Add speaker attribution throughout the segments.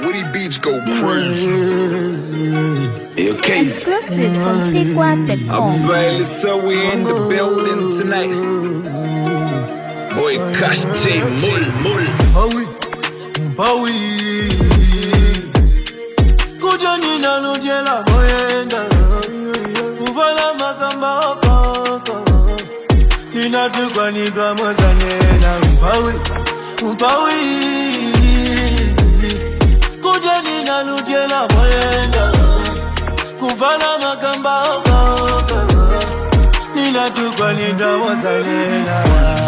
Speaker 1: Woody Beats go crazy.
Speaker 2: You're crazy.
Speaker 3: Exclusive from PigWap.com.
Speaker 2: Barely so we in the building tonight. Boy, Cash J, Mul.
Speaker 4: Mpawi Kujani na nujela moyenda Uvala makamba okaka Ninatukwa nidwa mozanena Mpawi Kujani na nujela moyenda Uvala makamba okaka Ninatukwa nidwa mozanena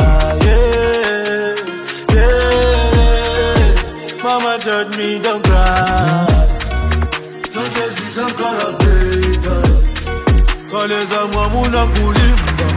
Speaker 4: Mama told me don't cry. Don't say she's a color baker. Kale za mwamuna kulimba.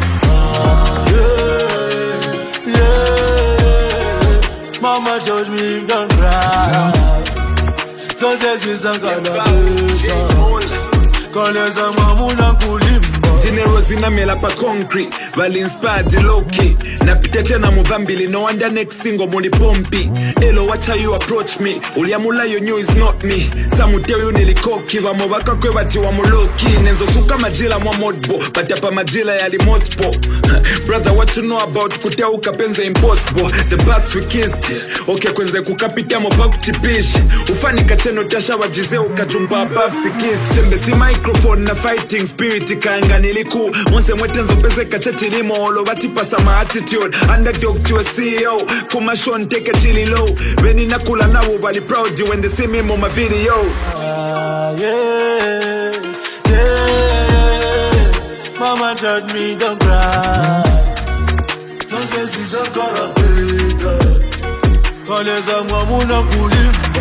Speaker 4: Mama told me don't cry. Don't say she's a color baker. Kale za mwamuna kulimba.
Speaker 2: Dinero zinamela pa concrete, vali inspired low-key. Napita tena muvambili, no wonder next single muni pompi. Hello, watch how you approach me. Uliamula you knew it's not me. Samuteo yu nilikoki, wamobaka kwe wati wamuloki. Nenzo suka majila mwa modbo, batapa majila yali motpo. Brother, what you know about kutea ukapenze impossible. The bats we kissed, okay kwenze kukapita mopa kutipishi. Ufani kacheno tasha wajize ukachumba above sikisi. Sembe si microphone na fighting spirit kaanga niliku. Monse mwetenzo pese kacheti limo olo watipa sama attitude. Underdog to a CEO, kumashon take a chili low. When in a kula now bali proud when they see me on my video.
Speaker 4: Mama told me don't cry. Don't say she's a color baker. Kale za mwamuna kulimba.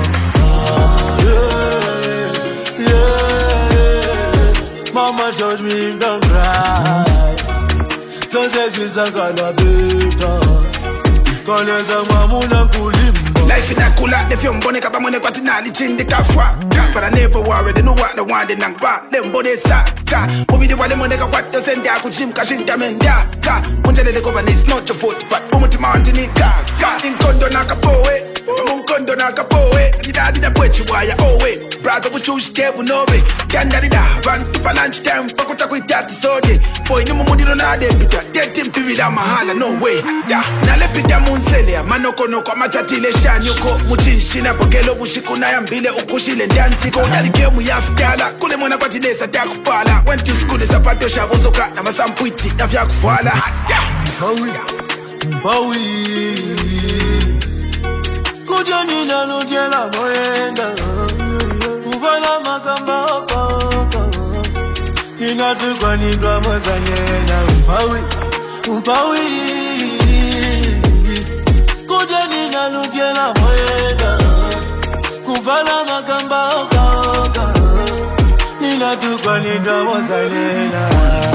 Speaker 4: Mama told me don't cry. Don't say she's a color baker. Kale za mwamuna kulimba.
Speaker 5: Life in a cooler, the film bonnet up on the quatinali chin the kafwa. But I never worry, they know what they want in Nangpa. Them body saka. Movie the one the money got what they send there, could Jim Kashin Tamenda. Munja the government is not your foot, but Umuti Mountain in Ka. In Kondo Nakapoe. Munkondo nakapoe, didadi da bwechi waya owe. Brother wuchushi kebu nobe, gandadida, bantu pa lunch time, pakuta kuitati sode. Boy numu mudiro na debita, dead mpivida mahala, no way. Nalepita munselea, manoko noko machatile shanyuko. Muchinshina pokelo bushikuna ya mbile ukushile ndiantiko. Yalikemu ya fitala, kule mwana kwa tilesa takupala. Went to school sapato shabozoka, na masampuiti ya vya kufala.
Speaker 4: Mpawi Kujani na nujela moyenda Uvala makamba okaka Ninatukwa nidwa mozanena Mpawi Kujani na nujela moyenda Uvala makamba okaka Ninatukwa nidwa mozanena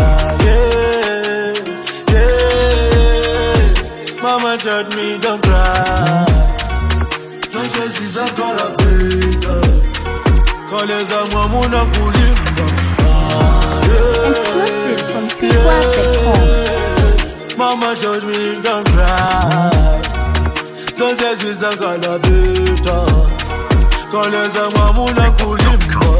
Speaker 4: Mama told me don't cry. Don't say she's a color baker. Kale za mwamuna kulimba.
Speaker 3: Exclusive from PigWap.com.
Speaker 4: Mama told me don't cry. Don't say she's a color baker. Kale za mwamuna kulimba.